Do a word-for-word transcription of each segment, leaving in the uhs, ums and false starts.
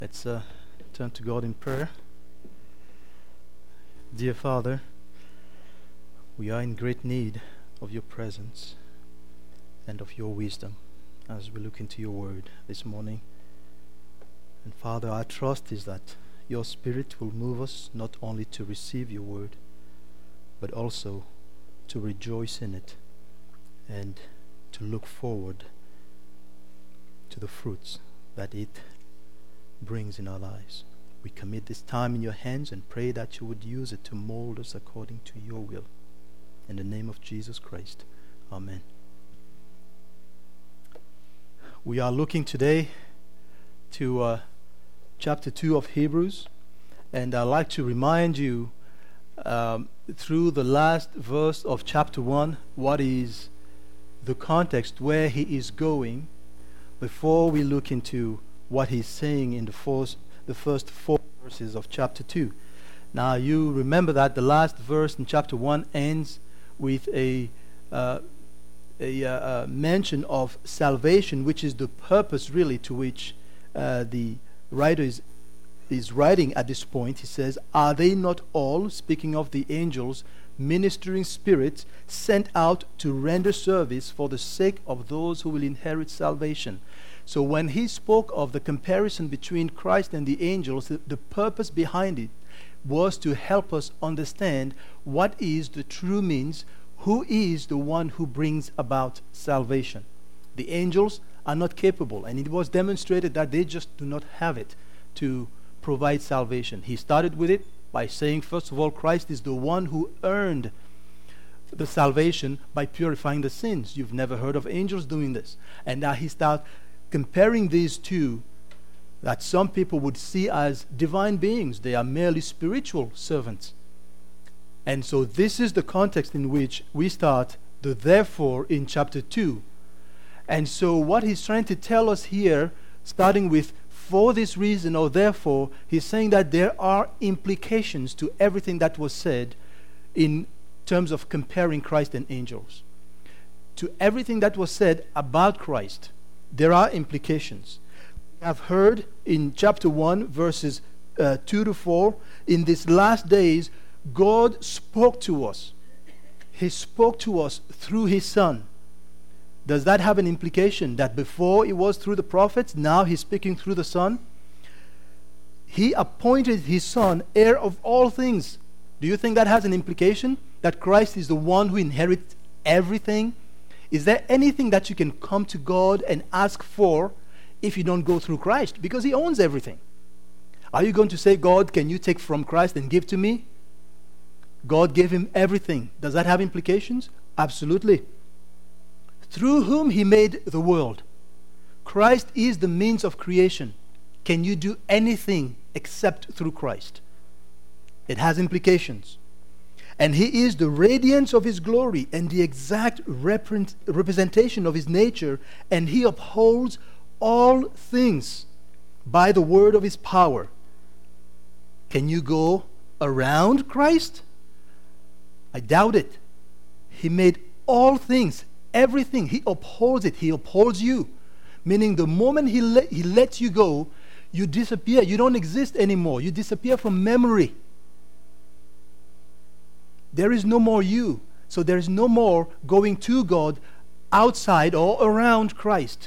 Let's uh, turn to God in prayer. Dear Father, we are in great need of your presence and of your wisdom as we look into your word this morning. And Father, our trust is that your Spirit will move us not only to receive your word, but also to rejoice in it and to look forward to the fruits that it brings in our lives. We commit this time in your hands and pray that you would use it to mold us according to your will. In the name of Jesus Christ, amen. We are looking today to uh, chapter two of Hebrews, and I'd like to remind you um, through the last verse of chapter one what is the context, where he is going, before we look into what he's saying in the first, the first four verses of chapter two. Now you remember that the last verse in chapter one ends with a, uh, a uh, uh, mention of salvation, which is the purpose really to which uh, the writer is, is writing at this point. He says, "Are they not all," speaking of the angels, "ministering spirits sent out to render service for the sake of those who will inherit salvation?" So when he spoke of the comparison between Christ and the angels, the, the purpose behind it was to help us understand what is the true means, who is the one who brings about salvation. The angels are not capable, and it was demonstrated that they just do not have it to provide salvation. He started with it by saying, first of all, Christ is the one who earned the salvation by purifying the sins. You've never heard of angels doing this. And now he starts comparing these two that some people would see as divine beings. They are merely spiritual servants. And so this is the context in which we start the therefore in chapter two. And so what he's trying to tell us here, starting with for this reason or therefore, he's saying that there are implications to everything that was said in terms of comparing Christ and angels. To everything that was said about Christ, there are implications. We have heard in chapter one, verses uh, two to four, in these last days, God spoke to us. He spoke to us through his Son. Does that have an implication that before it was through the prophets, now he's speaking through the Son? He appointed his Son heir of all things. Do you think that has an implication? That Christ is the one who inherits everything? Is there anything that you can come to God and ask for if you don't go through Christ? Because he owns everything. Are you going to say, God, can you take from Christ and give to me? God gave him everything. Does that have implications? Absolutely. Through whom he made the world. Christ is the means of creation. Can you do anything except through Christ? It has implications. And he is the radiance of his glory and the exact repre- representation of his nature, and he upholds all things by the word of his power. Can you go around Christ? I doubt it. He made all things, everything. He upholds it. He upholds you. Meaning the moment he, le- he lets you go, you disappear. You don't exist anymore. You disappear from memory. There is no more you. So there is no more going to God outside or around Christ.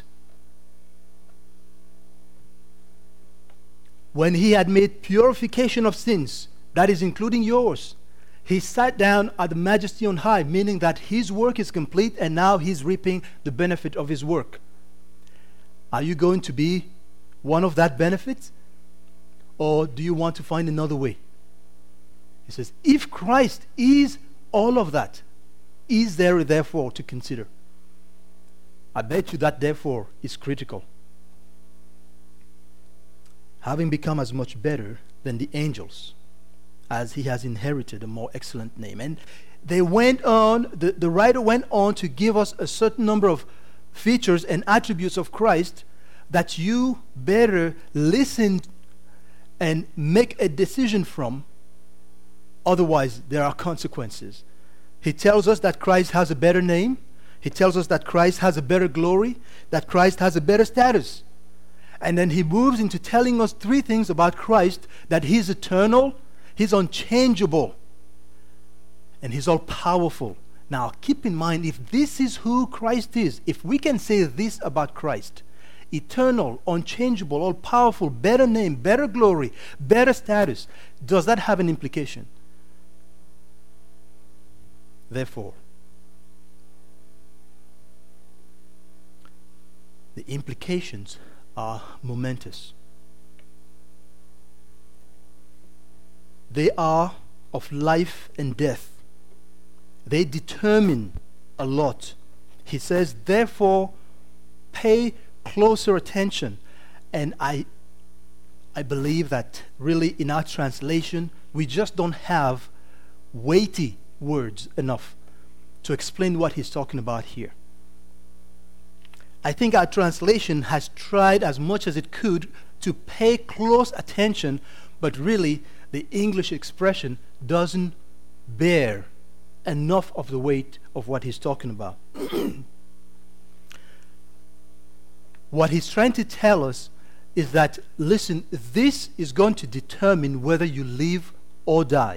When he had made purification of sins, that is including yours, he sat down at the majesty on high, meaning that his work is complete and now he's reaping the benefit of his work. Are you going to be one of that benefit? Or do you want to find another way? He says, if Christ is all of that, is there a therefore to consider? I bet you that therefore is critical. Having become as much better than the angels, as he has inherited a more excellent name. And they went on, the, the writer went on to give us a certain number of features and attributes of Christ that you better listen and make a decision from. Otherwise, there are consequences. He tells us that Christ has a better name. He tells us that Christ has a better glory, that Christ has a better status. And then he moves into telling us three things about Christ: that he's eternal, he's unchangeable, and he's all powerful. Now keep in mind, if this is who Christ is, if we can say this about Christ: eternal, unchangeable, all powerful, better name, better glory, better status, does that have an implication? Therefore, the implications are momentous. They are of life and death. They determine a lot. He says, therefore, pay closer attention. And I, I believe that really in our translation, we just don't have weighty words enough to explain what he's talking about here. I think our translation has tried as much as it could to pay close attention, but really the English expression doesn't bear enough of the weight of what he's talking about. What he's trying to tell us is that, listen, this is going to determine whether you live or die.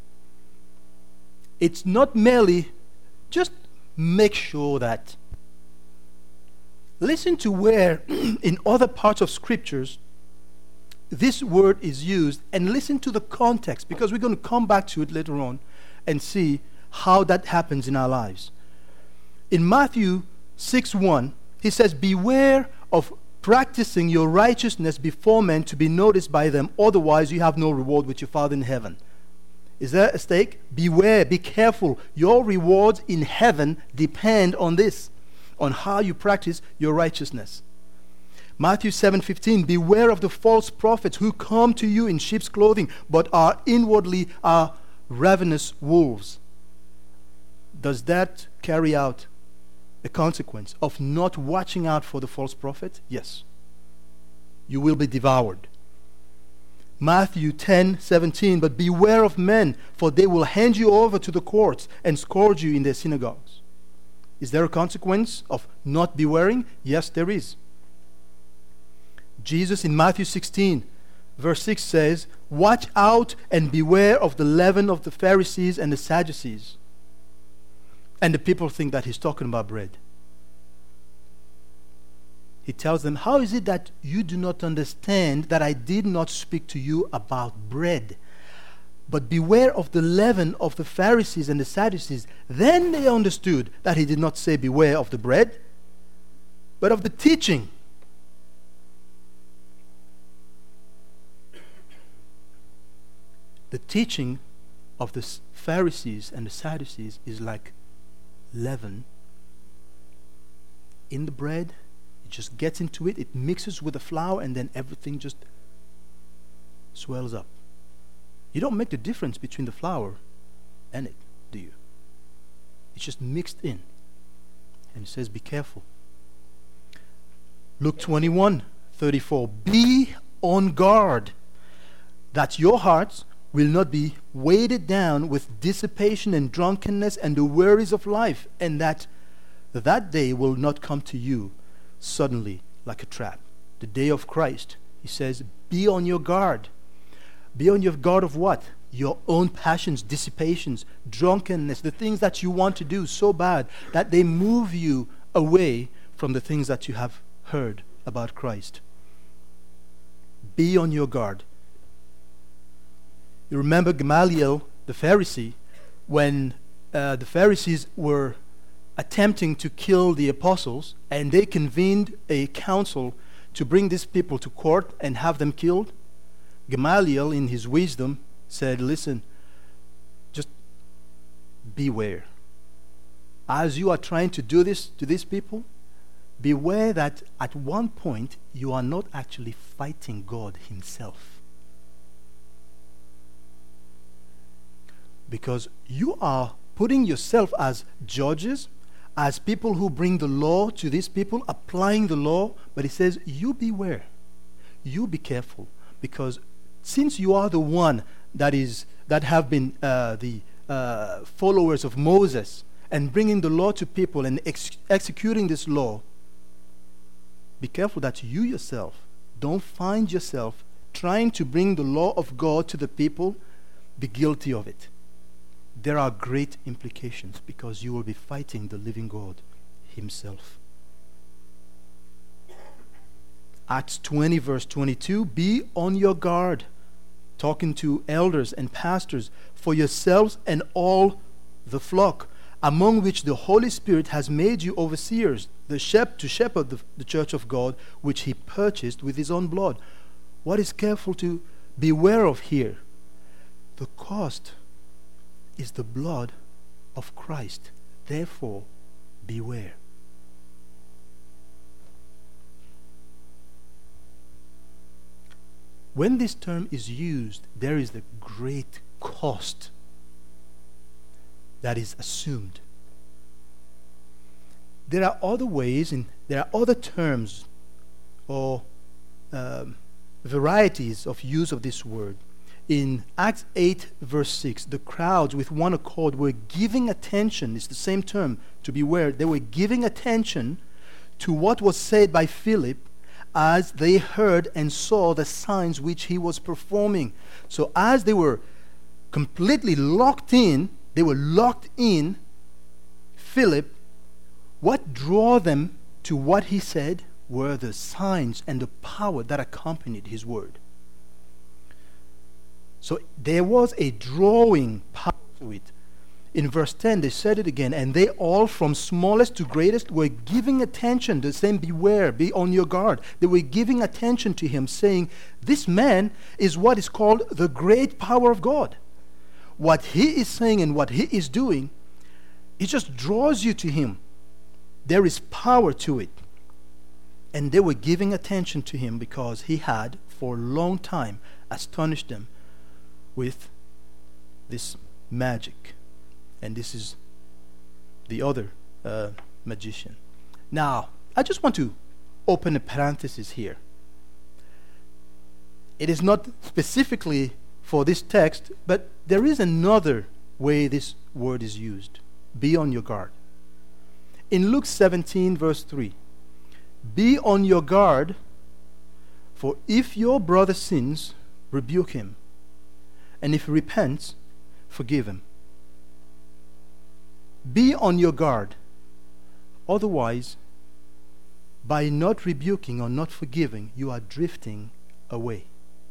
It's not merely just make sure that. Listen to where in other parts of scriptures this word is used, and listen to the context, because we're going to come back to it later on and see how that happens in our lives. In Matthew six one, he says, beware of practicing your righteousness before men to be noticed by them, otherwise you have no reward with your Father in heaven. Is there a stake? Beware, be careful. Your rewards in heaven depend on this, on how you practice your righteousness. Matthew seven fifteen, beware of the false prophets who come to you in sheep's clothing, but are inwardly are ravenous wolves. Does that carry out a consequence of not watching out for the false prophet? Yes. You will be devoured. Matthew ten seventeen, but beware of men, for they will hand you over to the courts and scourge you in their synagogues. Is there a consequence of not bewaring? Yes, there is. Jesus in Matthew sixteen, verse six says, watch out and beware of the leaven of the Pharisees and the Sadducees. And the people think that he's talking about bread. He tells them, how is it that you do not understand that I did not speak to you about bread? But beware of the leaven of the Pharisees and the Sadducees. Then they understood that he did not say beware of the bread, but of the teaching. The teaching of the Pharisees and the Sadducees is like leaven in the bread. It just gets into it, it mixes with the flour, and then everything just swells up. You don't make the difference between the flour and it, do you? It's just mixed in. And it says, be careful. Luke twenty-one thirty-four, be on guard that your hearts will not be weighted down with dissipation and drunkenness and the worries of life, and that that day will not come to you suddenly like a trap. The day of Christ, he says, be on your guard. Be on your guard of what? Your own passions, dissipations, drunkenness, the things that you want to do so bad that they move you away from the things that you have heard about Christ. Be on your guard. You remember Gamaliel, the Pharisee, when uh, the Pharisees were attempting to kill the apostles, and they convened a council to bring these people to court and have them killed. Gamaliel, in his wisdom, said, listen, just beware. As you are trying to do this to these people, beware that at one point you are not actually fighting God himself. Because you are putting yourself as judges, as people who bring the law to these people, applying the law. But he says, you beware. You be careful. Because since you are the one that is that have been uh, the uh, followers of Moses and bringing the law to people and ex- executing this law, be careful that you yourself Don't find yourself trying to bring the law of God to the people, be guilty of it. There are great implications because you will be fighting the living God himself. Acts twenty verse twenty-two, be on your guard, talking to elders and pastors, for yourselves and all the flock, among which the Holy Spirit has made you overseers, the shep- to shepherd the, the church of God, which he purchased with his own blood. What is careful to beware of here? The cost is the blood of Christ. Therefore, beware. When this term is used, there is the great cost that is assumed. There are other ways, and there are other terms or um, varieties of use of this word. In Acts eight verse six, the crowds with one accord were giving attention, it's the same term, to beware, they were giving attention to what was said by Philip as they heard and saw the signs which he was performing. So as they were completely locked in, they were locked in Philip, what drew them to what he said were the signs and the power that accompanied his word. So there was a drawing power to it. In verse ten, they said it again, and they all, from smallest to greatest, were giving attention, the same beware, be on your guard. They were giving attention to him, saying, this man is what is called the great power of God. What he is saying and what he is doing, it just draws you to him. There is power to it. And they were giving attention to him because he had, for a long time, astonished them with this magic. And this is the other uh, magician. Now, I just want to open a parenthesis here. It is not specifically for this text, but there is another way this word is used. Be on your guard. In Luke seventeen, verse three, be on your guard, for if your brother sins, rebuke him, and if he repents, forgive him. Be on your guard. Otherwise, by not rebuking or not forgiving, you are drifting away.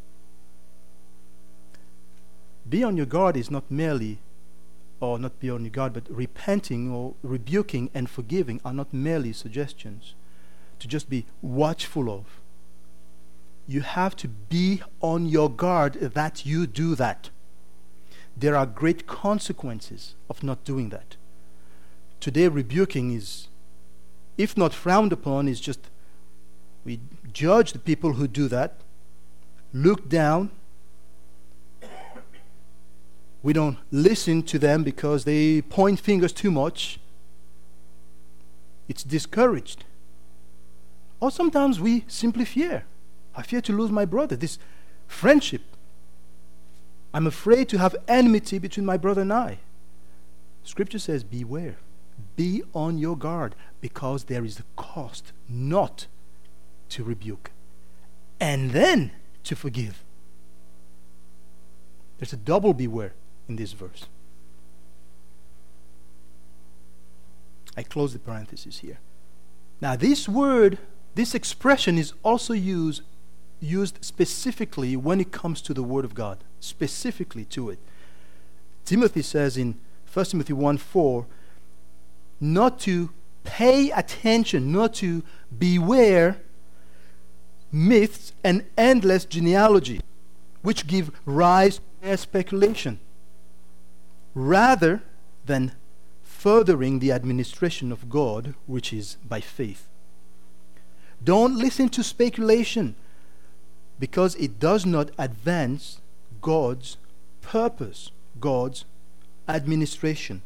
Be on your guard is not merely, or not be on your guard, but repenting or rebuking and forgiving are not merely suggestions to just be watchful of. You have to be on your guard that you do that. There are great consequences of not doing that. Today, rebuking is, if not frowned upon, is just, we judge the people who do that, look down. We don't listen to them because they point fingers too much. It's discouraged. Or sometimes we simply fear. I fear to lose my brother. This friendship. I'm afraid to have enmity between my brother and I. Scripture says, beware. Be on your guard, because there is a cost not to rebuke and then to forgive. There's a double beware in this verse. I close the parenthesis here. Now this word, this expression is also used used specifically when it comes to the Word of God, specifically to it. Timothy says in First Timothy one four, not to pay attention, not to beware myths and endless genealogy, which give rise to mere speculation, rather than furthering the administration of God, which is by faith. Don't listen to speculation, because it does not advance God's purpose, God's administration.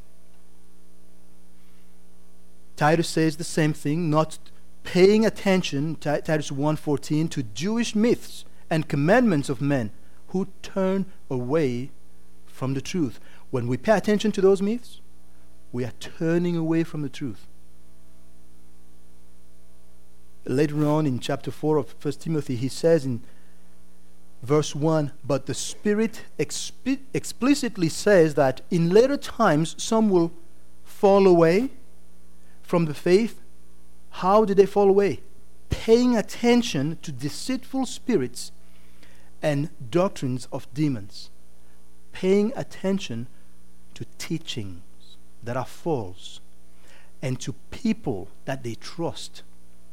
Titus says the same thing, not paying attention, Titus one fourteen, to Jewish myths and commandments of men who turn away from the truth. When we pay attention to those myths, we are turning away from the truth. later on in chapter four of First Timothy, he says in verse one, but the Spirit expi- explicitly says that in later times some will fall away from the faith. How did they fall away? Paying attention to deceitful spirits and doctrines of demons. Paying attention to teachings that are false and to people that they trust.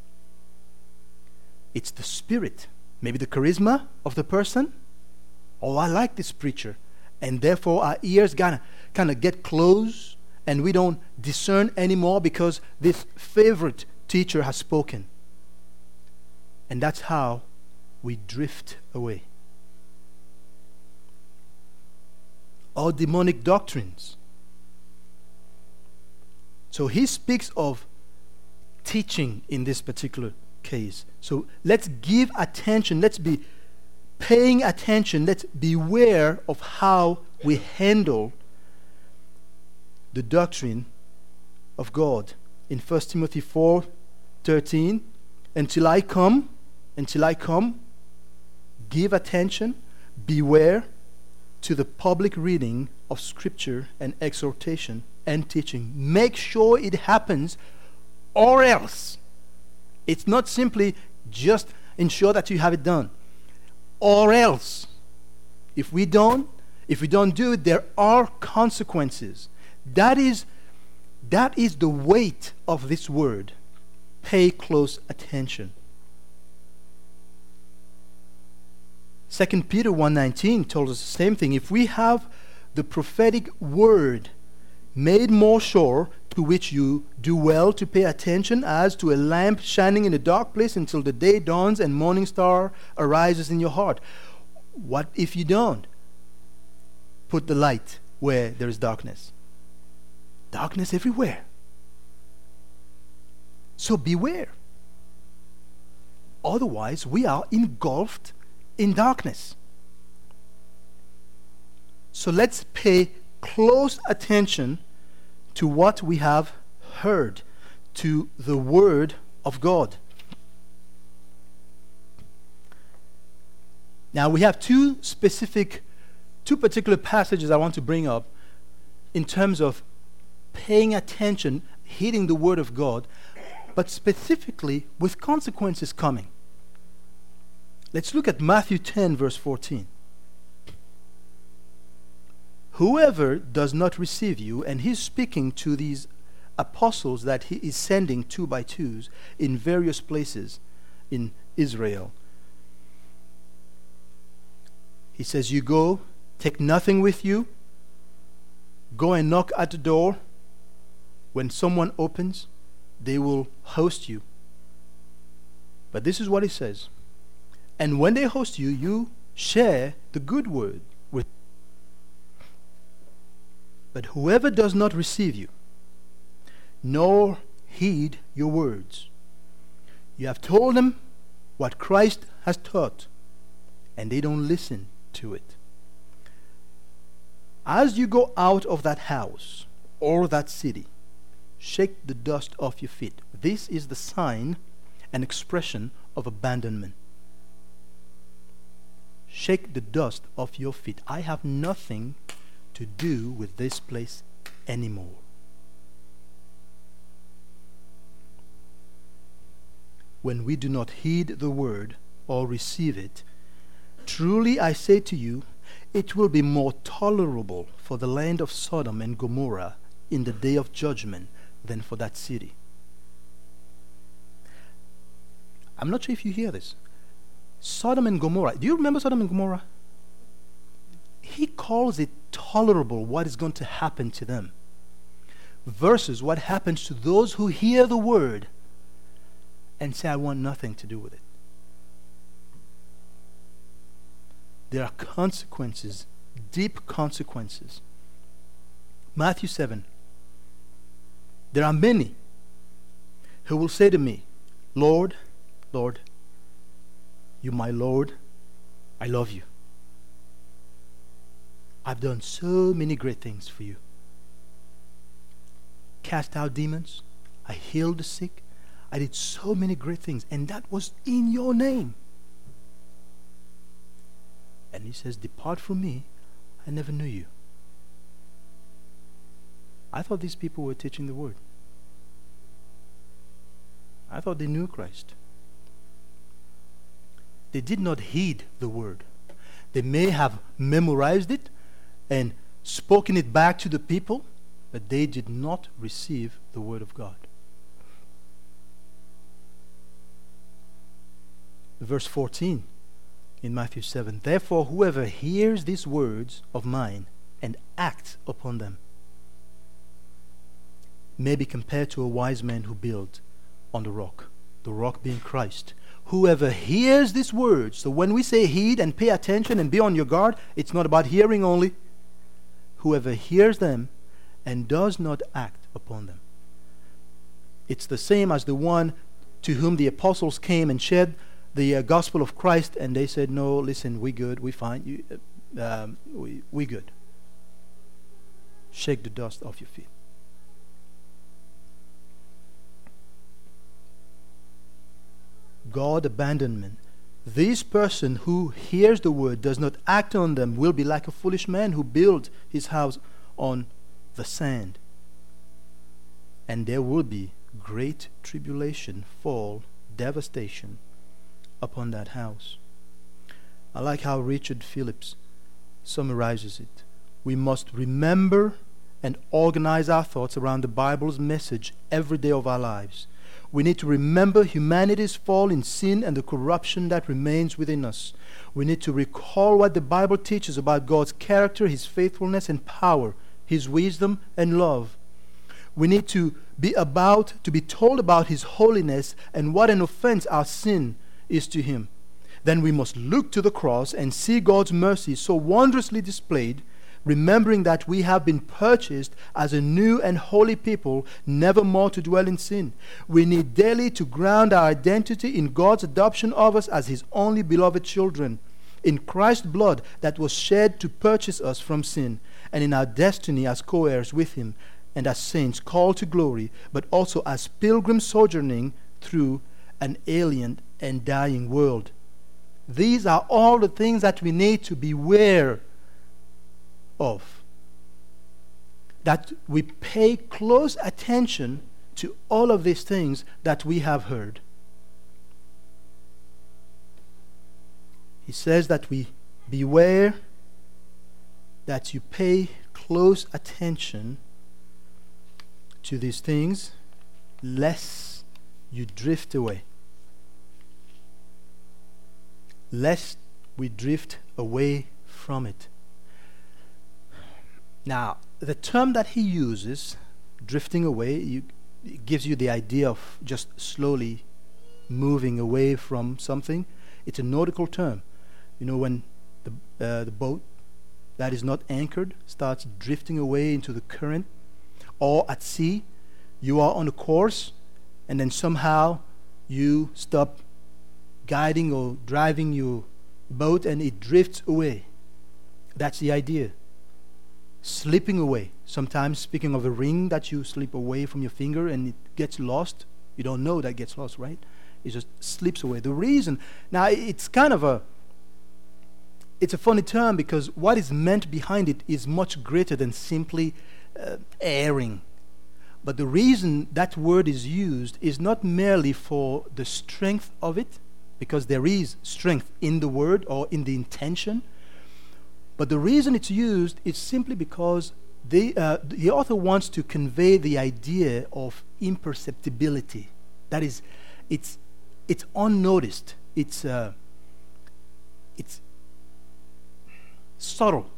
It's the spirit, maybe the charisma of the person. Oh, I like this preacher. And therefore our ears kind of get closed and we don't discern anymore because this favorite teacher has spoken. And that's how we drift away. Or demonic doctrines. So he speaks of teaching in this particular case. So let's give attention. Let's be paying attention. Let's beware of how we handle the doctrine of God. In First Timothy four thirteen, until I come, until I come, give attention, beware to the public reading of Scripture and exhortation and teaching. Make sure it happens, or else. It's not simply just ensure that you have it done. Or else. If we don't, if we don't do it, there are consequences. That is, that is the weight of this word. Pay close attention. Second Peter one nineteen tells us the same thing. If we have the prophetic word made more sure, to which you do well to pay attention as to a lamp shining in a dark place until the day dawns and morning star arises in your heart. What if you don't put the light where there is darkness? Darkness everywhere. So beware. Otherwise, we are engulfed in darkness. So let's pay close attention to what we have heard, to the Word of God. Now we have two specific, two particular passages I want to bring up in terms of paying attention, heeding the Word of God, but specifically with consequences coming. Let's look at Matthew ten, verse fourteen. Whoever does not receive you, and he's speaking to these apostles that he is sending two by twos in various places in Israel. He says, you go, take nothing with you, go and knock at the door. When someone opens, they will host you. But this is what he says. And when they host you, you share the good word with them. But whoever does not receive you, nor heed your words, you have told them what Christ has taught, and they don't listen to it. As you go out of that house or that city, shake the dust off your feet. This is the sign and expression of abandonment. Shake the dust off your feet. I have nothing to do with this place anymore. When we do not heed the word or receive it, truly I say to you, it will be more tolerable for the land of Sodom and Gomorrah in the day of judgment than for that city. I'm not sure if you hear this. Sodom and Gomorrah. Do you remember Sodom and Gomorrah? He calls it tolerable what is going to happen to them versus what happens to those who hear the word and say, I want nothing to do with it. There are consequences, deep consequences. Matthew seven. There are many who will say to me, Lord, Lord, you my Lord, I love you. I've done so many great things for you. Cast out demons. I healed the sick. I did so many great things, and that was in your name. And he says, depart from me, I never knew you. I thought these people were teaching the word. I thought they knew Christ. They did not heed the word. They may have memorized it and spoken it back to the people, but they did not receive the word of God. Verse fourteen in Matthew seven, therefore whoever hears these words of mine and acts upon them may be compared to a wise man who built on the rock, the rock being Christ. Whoever hears these words, so when we say heed and pay attention and be on your guard, it's not about hearing only. Whoever hears them and does not act upon them. It's the same as the one to whom the apostles came and shared the uh, gospel of Christ, and they said, no, listen, we good, we fine, you, uh, um, we, we good. Shake the dust off your feet. God abandonment. This person who hears the word, does not act on them, will be like a foolish man who built his house on the sand. And there will be great tribulation, fall, devastation upon that house. I like how Richard Phillips summarizes it. We must remember and organize our thoughts around the Bible's message every day of our lives. We need to remember humanity's fall in sin and the corruption that remains within us. We need to recall what the Bible teaches about God's character, His faithfulness and power, His wisdom and love. We need to be about to be told about His holiness and what an offense our sin is to Him. Then we must look to the cross and see God's mercy so wondrously displayed, remembering that we have been purchased as a new and holy people, never more to dwell in sin. We need daily to ground our identity in God's adoption of us as His only beloved children, in Christ's blood that was shed to purchase us from sin, and in our destiny as co-heirs with Him, and as saints called to glory, but also as pilgrims sojourning through an alien and dying world. These are all the things that we need to beware of. That we pay close attention to all of these things that we have heard. He says that we beware, that you pay close attention to these things, lest you drift away. Lest we drift away from it. Now, the term that he uses, drifting away, you, it gives you the idea of just slowly moving away from something. It's a nautical term. You know, when the, uh, the boat that is not anchored starts drifting away into the current, or at sea, you are on a course, and then somehow you stop guiding or driving your boat and it drifts away. That's the idea. Slipping away. Sometimes, speaking of a ring that you slip away from your finger and it gets lost, you don't know that gets lost, right? It just slips away. The reason, now it's kind of a, it's a funny term because what is meant behind it is much greater than simply uh, erring. But the reason that word is used is not merely for the strength of it, because there is strength in the word or in the intention. But the reason it's used is simply because they, uh, the author wants to convey the idea of imperceptibility. That is, it's it's unnoticed. It's uh, it's subtle.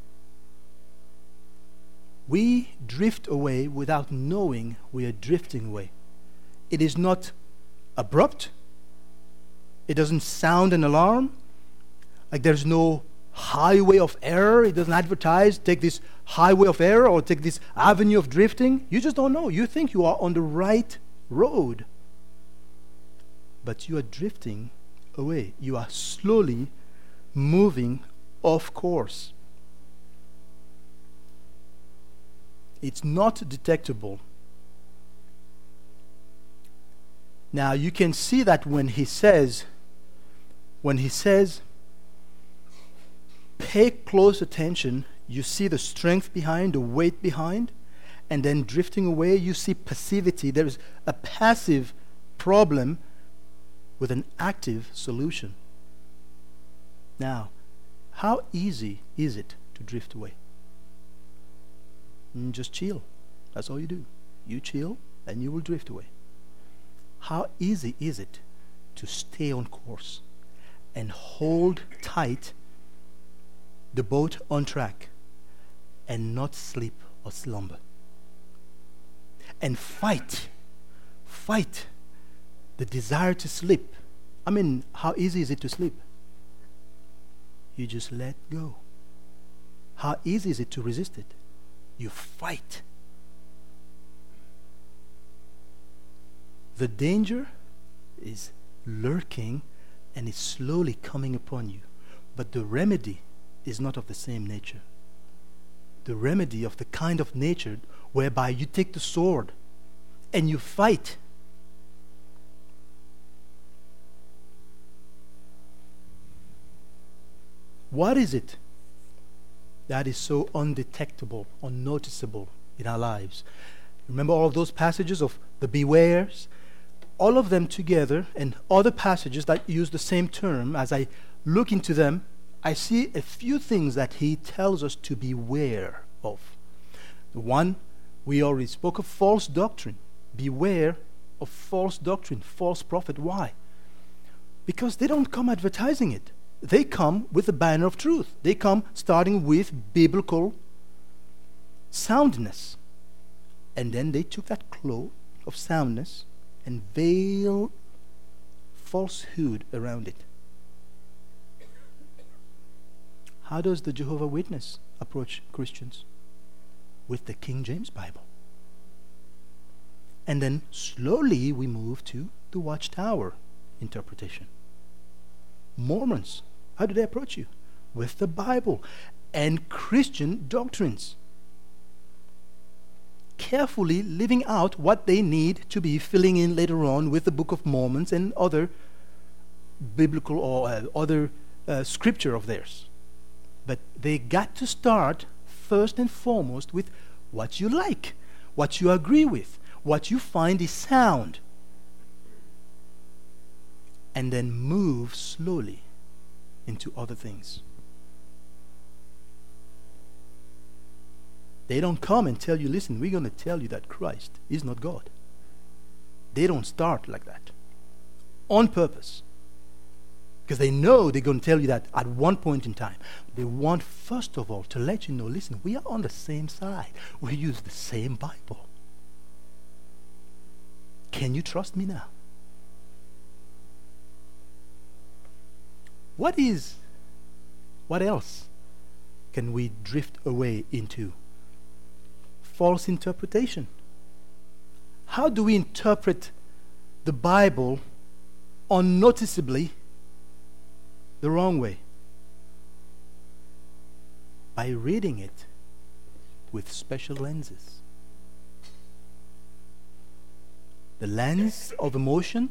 We drift away without knowing we are drifting away. It is not abrupt. It doesn't sound an alarm. Like there's no highway of error. It doesn't advertise, take this highway of error or take this avenue of drifting. You just don't know. You think you are on the right road. But you are drifting away. You are slowly moving off course. It's not detectable. Now you can see that when he says, when he says, pay close attention, you see the strength behind, the weight behind, and then drifting away, you see passivity. There is a passive problem with an active solution. Now, how easy is it to drift away? Mm, just chill. That's all you do. You chill and you will drift away. How easy is it to stay on course and hold tight the boat on track and not sleep or slumber? And fight, fight the desire to sleep. I mean, how easy is it to sleep? You just let go. How easy is it to resist it? You fight. The danger is lurking and is slowly coming upon you. But the remedy is not of the same nature. The remedy of the kind of nature whereby you take the sword and you fight. What is it that is so undetectable, unnoticeable in our lives? Remember all of those passages of the bewares? All of them together, and other passages that use the same term. As I look into them, I see a few things that he tells us to beware of. The one, we already spoke of false doctrine. Beware of false doctrine, false prophet. Why? Because they don't come advertising it. They come with the banner of truth. They come starting with biblical soundness. And then they took that cloak of soundness and veiled falsehood around it. How does the Jehovah's Witness approach Christians? With the King James Bible. And then slowly we move to the Watchtower interpretation. Mormons, how do they approach you? With the Bible and Christian doctrines. Carefully living out what they need to be filling in later on with the Book of Mormon and other biblical or uh, other uh, scripture of theirs. But they got to start first and foremost with what you like, what you agree with, what you find is sound, and then move slowly into other things. They don't come and tell you, listen, we're going to tell you that Christ is not God. They don't start like that. On purpose. Because they know they're going to tell you that at one point in time. They want, first of all, to let you know, listen, we are on the same side. We use the same Bible. Can you trust me now? What is, what else can we drift away into? False interpretation. How do we interpret the Bible unnoticeably the wrong way? By reading it with special lenses. The lens of emotion.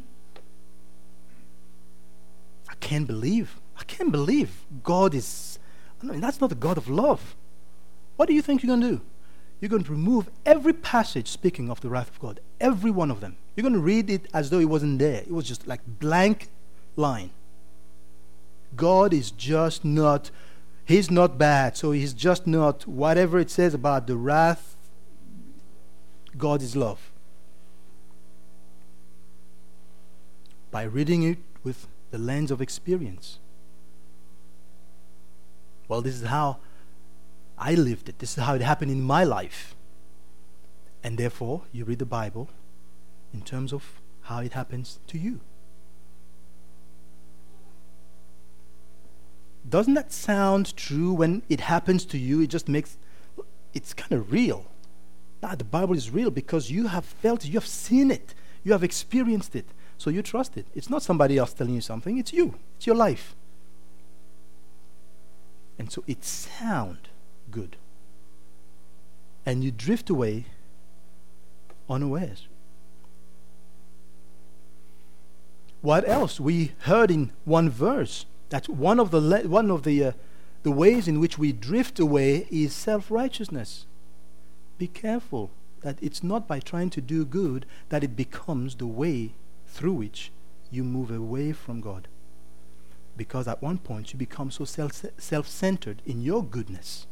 I can't believe, I can't believe God is, I mean, that's not the God of love. What do you think you're going to do? You're going to remove every passage speaking of the wrath of God. Every one of them. You're going to read it as though it wasn't there. It was just like blank line. God is just not, He's not bad. So He's just not, whatever it says about the wrath, God is love. By reading it with the lens of experience. Well, this is how I lived it. This is how it happened in my life. And therefore, you read the Bible in terms of how it happens to you. Doesn't that sound true when it happens to you? It just makes, it's kind of real. Nah, the Bible is real because you have felt it, you have seen it, you have experienced it. So you trust it. It's not somebody else telling you something, it's you. It's your life. And so it sounds good. And you drift away unawares. What else? We heard in one verse that one of the le- one of the uh, the ways in which we drift away is self-righteousness. Be careful that it's not by trying to do good that it becomes the way through which you move away from God. Because at one point you become so self- self-centered in your goodness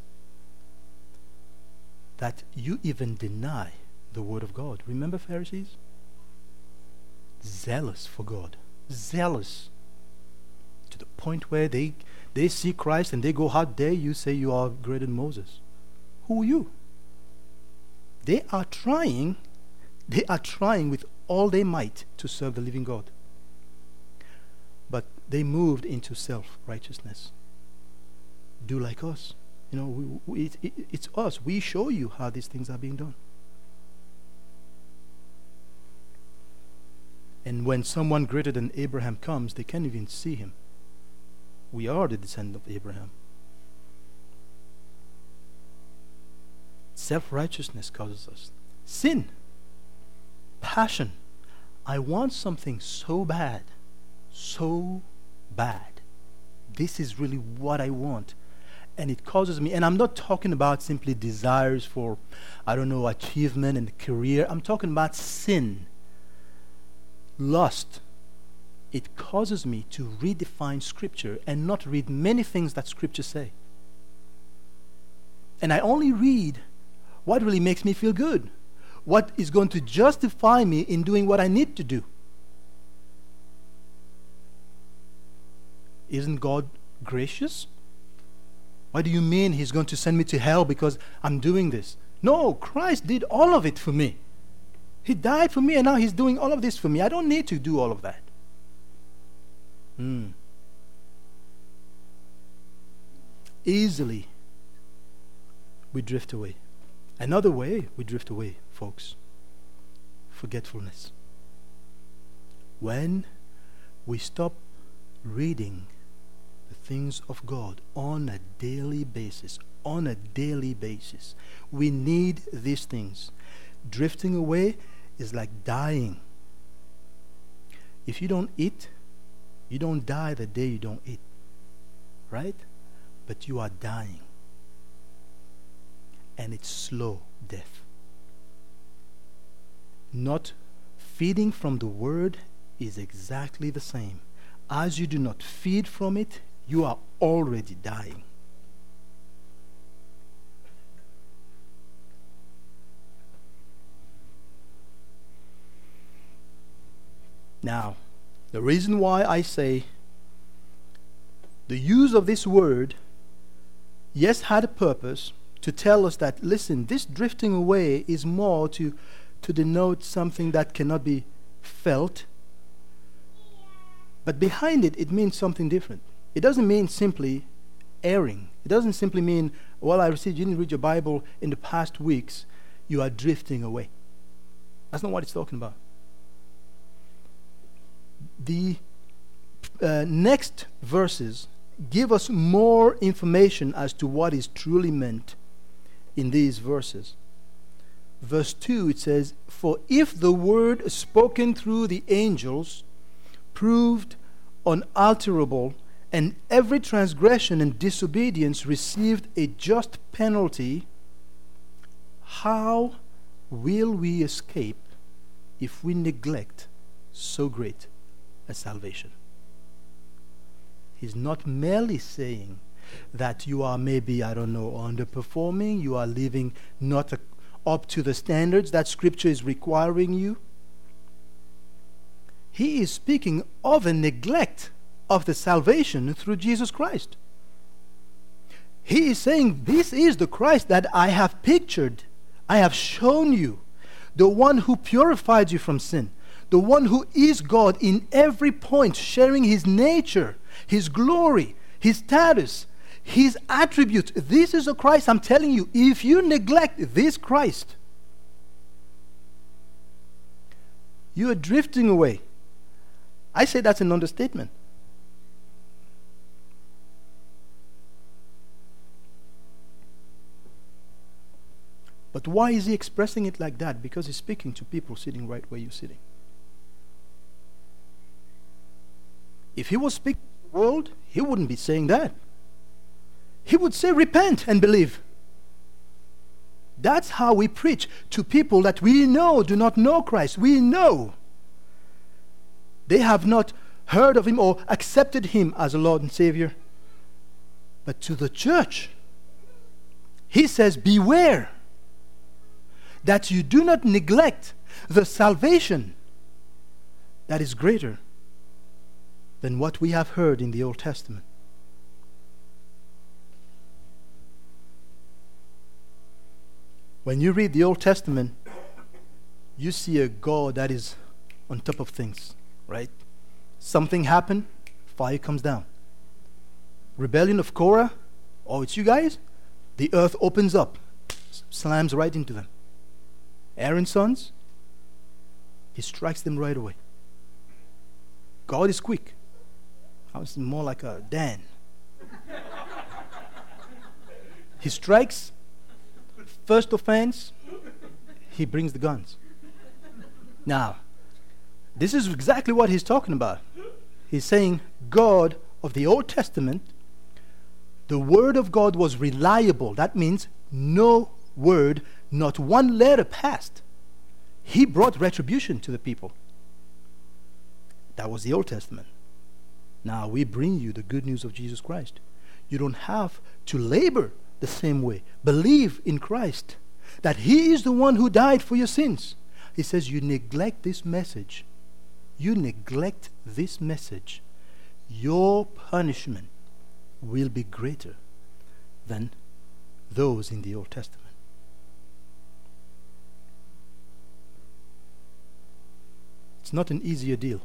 that you even deny the word of God. Remember Pharisees? Zealous for God. Zealous. To the point where they, they see Christ and they go, how dare you say you are greater than Moses? Who are you? They are trying, they are trying with all their might to serve the living God. But they moved into self-righteousness. Do like us. You know, we, we, it, it, it's us. We show you how these things are being done. And when someone greater than Abraham comes, they can't even see him. We are the descendant of Abraham. Self-righteousness causes us. Sin. Passion. I want something so bad. So bad. This is really what I want. And it causes me, and I'm not talking about simply desires for, I don't know, achievement and career. I'm talking about sin. Lust. It causes me to redefine Scripture and not read many things that Scripture say. And I only read what really makes me feel good. What is going to justify me in doing what I need to do. Isn't God gracious? What do you mean He's going to send me to hell because I'm doing this? No, Christ did all of it for me. He died for me and now He's doing all of this for me. I don't need to do all of that. Hmm. Easily we drift away. Another way we drift away, folks, forgetfulness. When we stop reading the things of God on a daily basis, on a daily basis, we need these things. Drifting away is like dying. If you don't eat, you don't die the day you don't eat, right? But you are dying. And it's slow death. Not feeding from the word is exactly the same. As you do not feed from it, you are already dying. Now, the reason why I say the use of this word, yes, had a purpose to tell us that, listen, this drifting away is more to, to denote something that cannot be felt. But behind it, it means something different. It doesn't mean simply erring. It doesn't simply mean, well, I received, you didn't read your Bible in the past weeks, you are drifting away. That's not what it's talking about. The uh, next verses give us more information as to what is truly meant in these verses. Verse two, it says, "For if the word spoken through the angels proved unalterable, and every transgression and disobedience received a just penalty, how will we escape if we neglect so great a salvation?" He's not merely saying that you are maybe, I don't know, underperforming, you are living not a, up to the standards that Scripture is requiring you. He is speaking of a neglect of the salvation through Jesus Christ. He is saying, this is the Christ that I have pictured, I have shown you, the one who purified you from sin, the one who is God in every point, sharing His nature, His glory, His status, His attributes. This is a Christ. I'm telling you, if you neglect this Christ, you are drifting away. I say that's an understatement. But why is he expressing it like that? Because he's speaking to people sitting right where you're sitting. If he was speaking to the world, he wouldn't be saying that. He would say, repent and believe. That's how we preach to people that we know do not know Christ. We know they have not heard of him or accepted him as a Lord and Savior. But to the church, he says, beware that you do not neglect the salvation that is greater than what we have heard in the Old Testament. When you read the Old Testament, you see a God that is on top of things, right? Something happened, fire comes down. Rebellion of Korah, oh, it's you guys? The earth opens up, slams right into them. Aaron's sons, he strikes them right away. God is quick. I was more like a Dan. He strikes, first offense, he brings the guns. Now, this is exactly what he's talking about. He's saying God of the Old Testament, the word of God was reliable. That means no word, not one letter passed. He brought retribution to the people. That was the Old Testament. Now we bring you the good news of Jesus Christ. You don't have to labor the same way. Believe in Christ, that he is the one who died for your sins. He says you neglect this message. You neglect this message. Your punishment will be greater than those in the Old Testament. It's not an easier deal.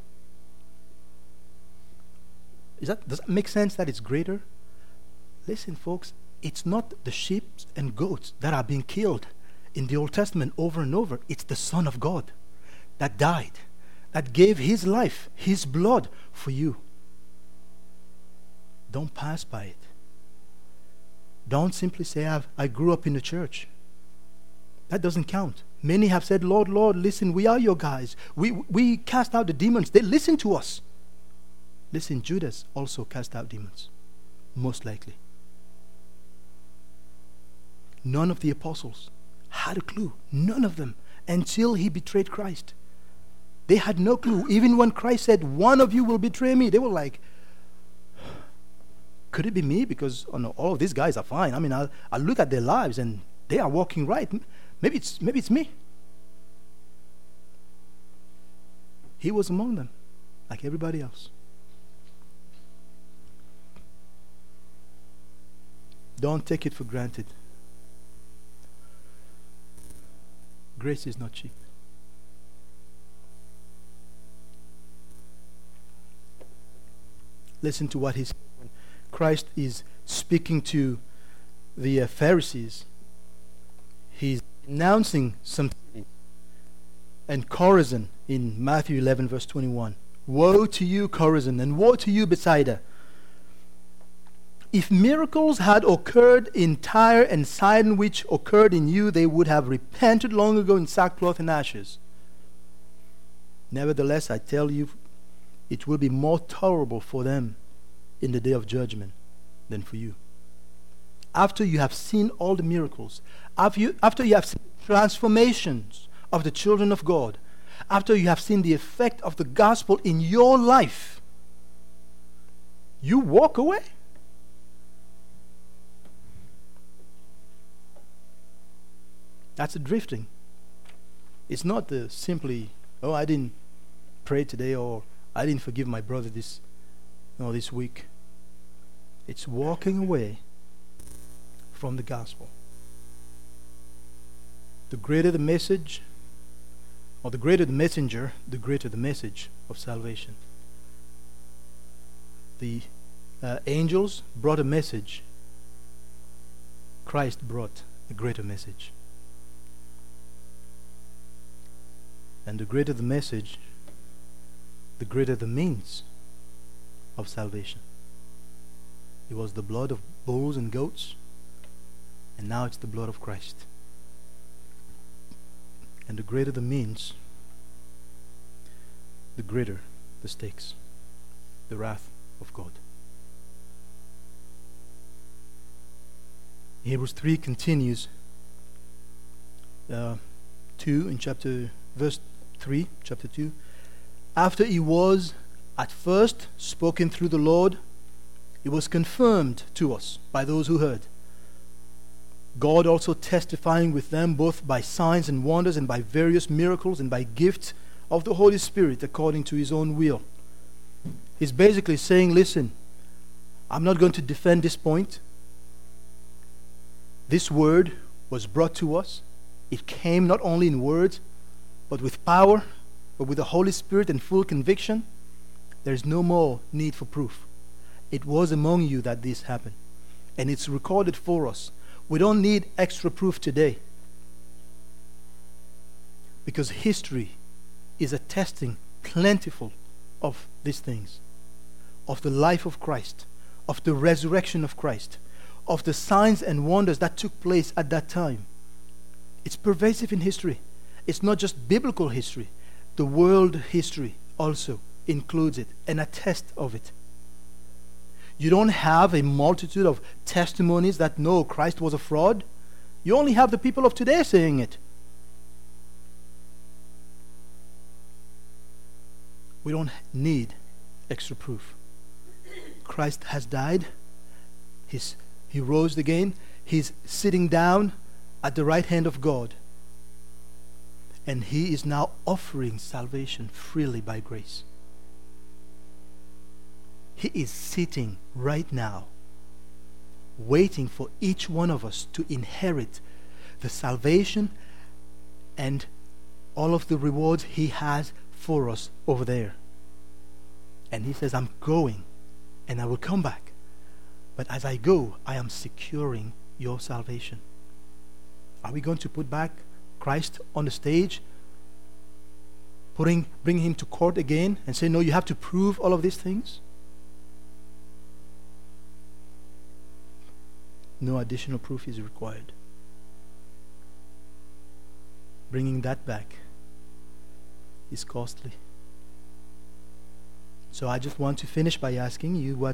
Is that, does that make sense that it's greater? Listen, folks, it's not the sheep and goats that are being killed in the Old Testament over and over. It's the Son of God that died, that gave his life, his blood for you. Don't pass by it. Don't simply say, I've, I grew up in the church. That doesn't count. Many have said, Lord, Lord, listen, we are your guys. We, we cast out the demons. They listen to us. Listen, Judas also cast out demons, most likely. None of the apostles had a clue. None of them, until he betrayed Christ. They had no clue. Even when Christ said, one of you will betray me, they were like, could it be me? Because oh no, all of these guys are fine. I mean, I I look at their lives and they are walking right. Maybe it's maybe it's me. He was among them, like everybody else. Don't take it for granted. Grace is not cheap. Listen to what he's when Christ is speaking to the uh, Pharisees. He's announcing something. And Chorazin in Matthew eleven verse twenty-one. Woe to you, Chorazin, and woe to you, Bethsaida! If miracles had occurred in Tyre and Sidon which occurred in you, they would have repented long ago in sackcloth and ashes. Nevertheless, I tell you, it will be more tolerable for them in the day of judgment than for you. After you have seen all the miracles, after you, after you have seen transformations of the children of God, after you have seen the effect of the gospel in your life, you walk away. That's a drifting. It's not the simply, oh, I didn't pray today, or I didn't forgive my brother this, no, this week. It's walking away from the gospel. The greater the message, or the greater the messenger, the greater the message of salvation. The uh, angels brought a message. Christ brought a greater message. And the greater the message, the greater the means of salvation. It was the blood of bulls and goats, and now it's the blood of Christ. And the greater the means, the greater the stakes. the wrath of God. Hebrews three continues, uh, two in chapter, verse three, chapter two. After he was at first spoken through the Lord, it was confirmed to us by those who heard. God also testifying with them both by signs and wonders and by various miracles and by gifts of the Holy Spirit according to his own will. He's basically saying, listen, I'm not going to defend this point. This word was brought to us. It came not only in words, but with power, but with the Holy Spirit and full conviction. There is no more need for proof. It was among you that this happened. And it's recorded for us. We don't need extra proof today. Because history is attesting plentiful of these things. Of the life of Christ. Of the resurrection of Christ. Of the signs and wonders that took place at that time. It's pervasive in history. It's not just biblical history. The world history also includes it and attests of it. You don't have a multitude of testimonies that no, Christ was a fraud. You only have the people of today saying it. We don't need extra proof. Christ has died. He's, he rose again. He's sitting down at the right hand of God. And he is now offering salvation freely by grace. He is sitting right now, waiting for each one of us to inherit the salvation and all of the rewards he has for us over there. And he says, I'm going and I will come back. But as I go, I am securing your salvation. Are we going to put back Christ on the stage, putting, bring him to court again and say, no, you have to prove all of these things? No additional proof is required. Bringing that back is costly. So I just want to finish by asking you what,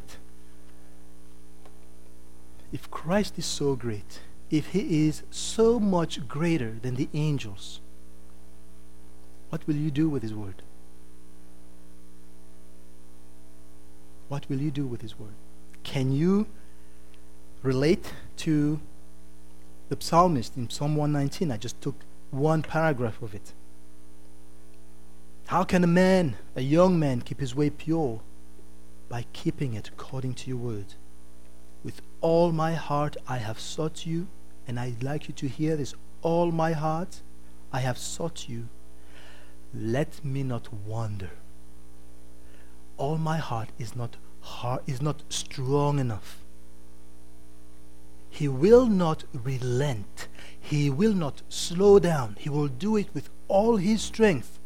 if Christ is so great, if he is so much greater than the angels, what will you do with his word? What will you do with his word? Can you relate to the psalmist in Psalm one nineteen? I just took one paragraph of it. How can a man, a young man, keep his way pure? By keeping it according to your word. With all my heart I have sought you, and I'd like you to hear this. All my heart I have sought you. Let me not wander. All my heart is not hard, is not strong enough. He will not relent. He will not slow down. He will do it with all his strength.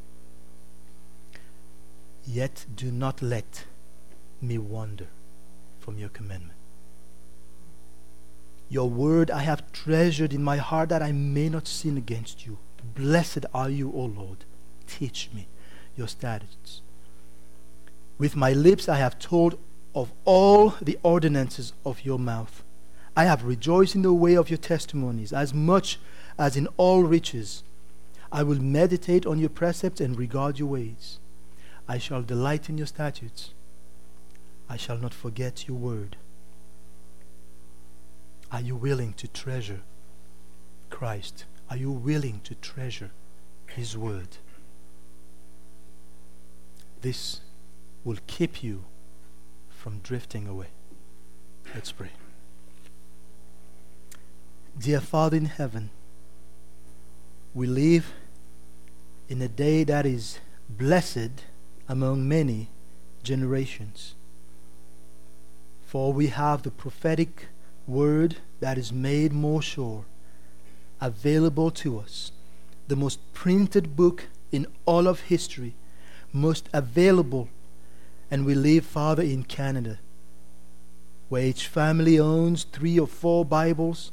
Yet do not let me wander from your commandment. Your word I have treasured in my heart that I may not sin against you. Blessed are you, O Lord. Teach me your statutes. With my lips I have told of all the ordinances of your mouth. I have rejoiced in the way of your testimonies as much as in all riches. I will meditate on your precepts and regard your ways. I shall delight in your statutes. I shall not forget your word. Are you willing to treasure Christ? Are you willing to treasure his word? This will keep you from drifting away. Let's pray. Dear Father in heaven, we live in a day that is blessed among many generations. For we have the prophetic word that is made more sure, available to us, the most printed book in all of history, most available. And we live, Father, in Canada, where each family owns three or four Bibles,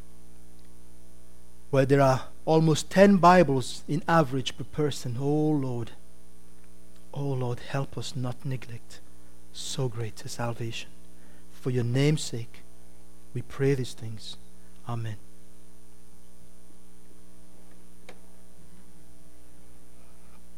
where there are almost ten Bibles in average per person. Oh Lord, oh Lord, help us not neglect so great to salvation. For your name's sake, we pray these things. Amen.